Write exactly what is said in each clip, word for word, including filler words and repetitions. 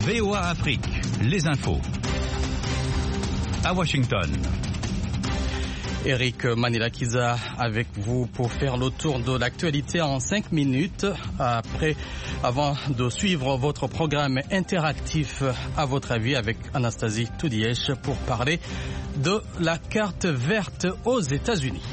V O A Afrique, les infos. À Washington. Eric Manilakiza avec vous pour faire le tour de l'actualité en cinq minutes. Après, avant de suivre votre programme interactif, à votre avis, avec Anastasie Toudièche pour parler de la carte verte aux États-Unis.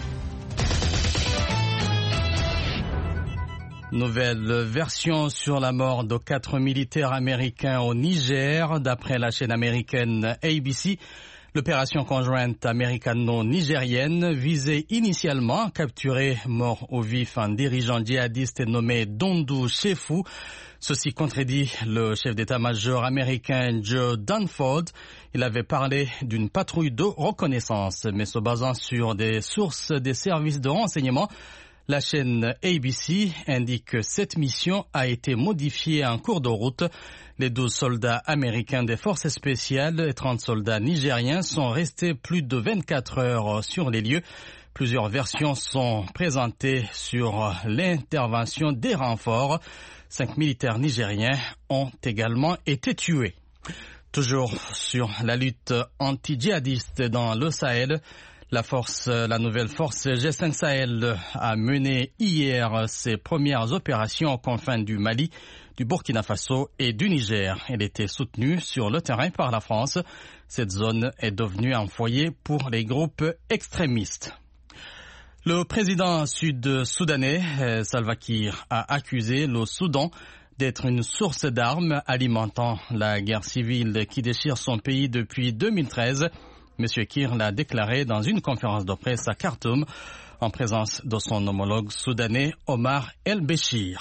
Nouvelle version sur la mort de quatre militaires américains au Niger. D'après la chaîne américaine A B C, l'opération conjointe américano-nigérienne visait initialement à capturer mort au vif un dirigeant djihadiste nommé Dondou Chefou. Ceci contredit le chef d'état-major américain Joe Dunford. Il avait parlé d'une patrouille de reconnaissance, mais se basant sur des sources des services de renseignement, la chaîne A B C indique que cette mission a été modifiée en cours de route. Les douze soldats américains des forces spéciales et trente soldats nigériens sont restés plus de vingt-quatre heures sur les lieux. Plusieurs versions sont présentées sur l'intervention des renforts. Cinq militaires nigériens ont également été tués. Toujours sur la lutte anti-djihadiste dans le Sahel, La force, la nouvelle force G cinq Sahel a mené hier ses premières opérations aux confins du Mali, du Burkina Faso et du Niger. Elle était soutenue sur le terrain par la France. Cette zone est devenue un foyer pour les groupes extrémistes. Le président sud-soudanais Salva Kiir a accusé le Soudan d'être une source d'armes alimentant la guerre civile qui déchire son pays depuis deux mille treize. Monsieur Kiir l'a déclaré dans une conférence de presse à Khartoum en présence de son homologue soudanais Omar El-Béchir.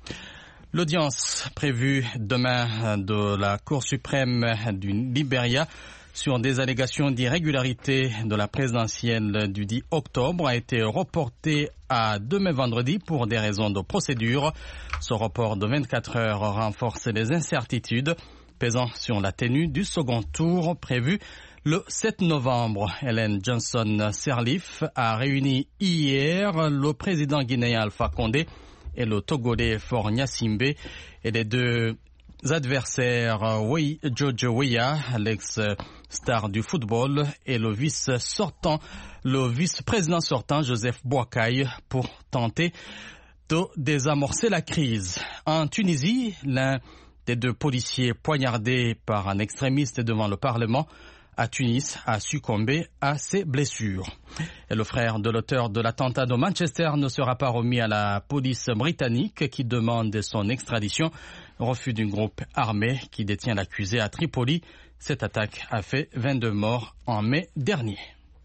L'audience prévue demain de la Cour suprême du Libéria sur des allégations d'irrégularité de la présidentielle du dix octobre a été reportée à demain vendredi pour des raisons de procédure. Ce report de vingt-quatre heures renforce les incertitudes pesant sur la tenue du second tour prévu le sept novembre. Ellen Johnson Sirleaf a réuni hier le président guinéen Alpha Condé et le Togolais Faure Gnassingbé et les deux adversaires George Weah, l'ex-star du football, et le vice-sortant, le vice-président sortant Joseph Boakai pour tenter de désamorcer la crise. En Tunisie, l'un des deux policiers poignardés par un extrémiste devant le Parlement à Tunis a succombé à ses blessures. Et le frère de l'auteur de l'attentat de Manchester ne sera pas remis à la police britannique qui demande son extradition. Refus d'un groupe armé qui détient l'accusé à Tripoli. Cette attaque a fait vingt-deux morts en mai dernier.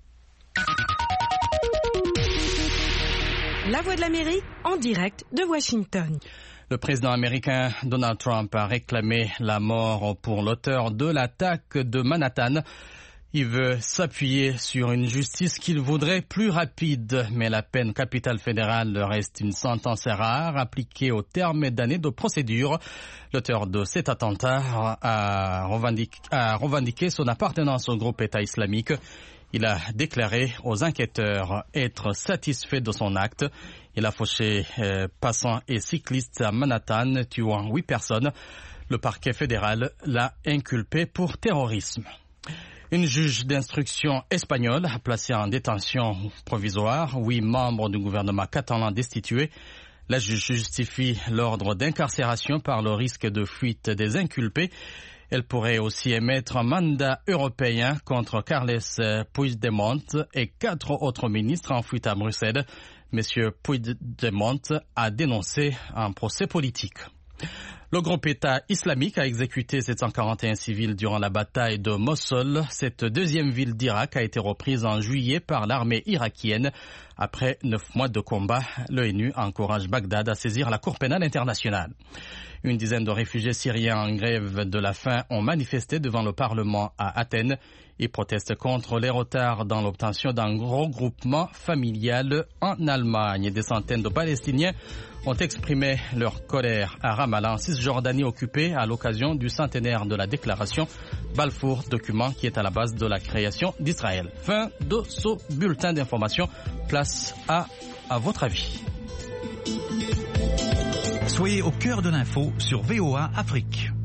La Voix de l'Amérique en direct de Washington. Le président américain Donald Trump a réclamé la mort pour l'auteur de l'attaque de Manhattan. Il veut s'appuyer sur une justice qu'il voudrait plus rapide, mais la peine capitale fédérale reste une sentence rare appliquée au terme d'années de procédure. L'auteur de cet attentat a revendiqué, a revendiqué son appartenance au groupe État islamique. Il a déclaré aux enquêteurs être satisfait de son acte. Il a fauché euh, passants et cyclistes à Manhattan, tuant huit personnes. Le parquet fédéral l'a inculpé pour terrorisme. Une juge d'instruction espagnole a placé en détention provisoire huit membres du gouvernement catalan destitués. La juge justifie l'ordre d'incarcération par le risque de fuite des inculpés. Elle pourrait aussi émettre un mandat européen contre Carles Puigdemont et quatre autres ministres en fuite à Bruxelles. Monsieur Puigdemont a dénoncé un procès politique. Le groupe État islamique a exécuté sept cent quarante et un civils durant la bataille de Mossoul. Cette deuxième ville d'Irak a été reprise en juillet par l'armée irakienne. Après neuf mois de combat, l'ONU encourage Bagdad à saisir la Cour pénale internationale. Une dizaine de réfugiés syriens en grève de la faim ont manifesté devant le Parlement à Athènes. Ils protestent contre les retards dans l'obtention d'un regroupement familial en Allemagne. Des centaines de Palestiniens ont exprimé leur colère à Ramallah, en Cisjordanie occupée, à l'occasion du centenaire de la déclaration Balfour, document qui est à la base de la création d'Israël. Fin de ce bulletin d'information. Place à, à votre avis. Soyez au cœur de l'info sur V O A Afrique.